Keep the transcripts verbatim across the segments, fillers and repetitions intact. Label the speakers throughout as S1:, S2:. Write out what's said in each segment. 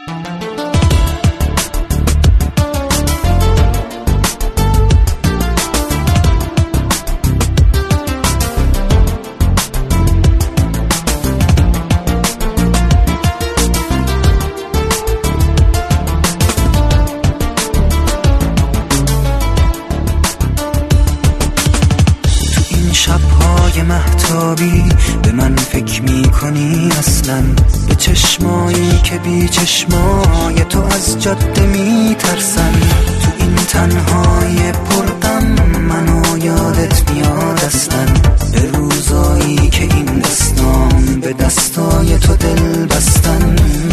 S1: شب‌های مهتابی به من فکر می‌کنی اصلاً، به چشمایی که بی چشمای تو از جاده می‌ترسن. تو این تنهای پرغم منو یادت میاد اصلاً، به روزایی که این دستام به دستای تو دل بستن.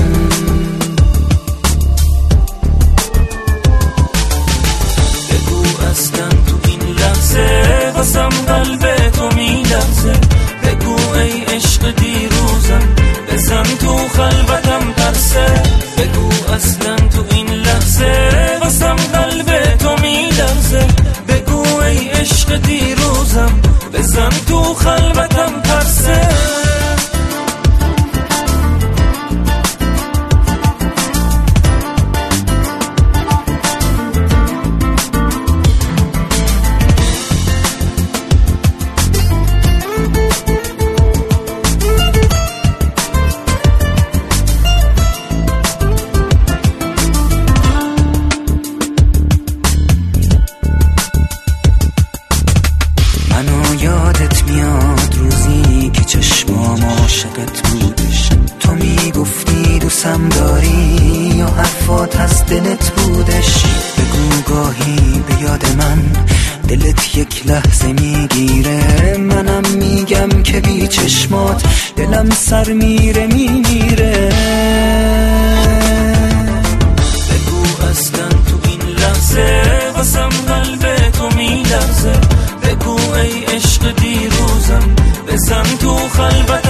S1: بگو اصلاً تو این لحظه واسم قلب تو میلرزه، بگو ای عشق دیروزم بزن تو خلوتم ترسه. بگو اصلا تو این لحظه واسم قلب تو میلرزه، بگو ای عشق دیروزم بزن تو خلوتم ترسه. یادت میاد روزی که چشمام عاشقت بودش، تو میگفتی دوستم داری یا حرفات از دلت بودش. بگو گاهی به یاد من دلت یک لحظه میگیره، منم میگم که بی چشمات دلم سر میره میمیره. بگو اصلا تو این لحظه واسم قلب تو میلرزه، بگو ای عشق دیروزم بزن تو خلوت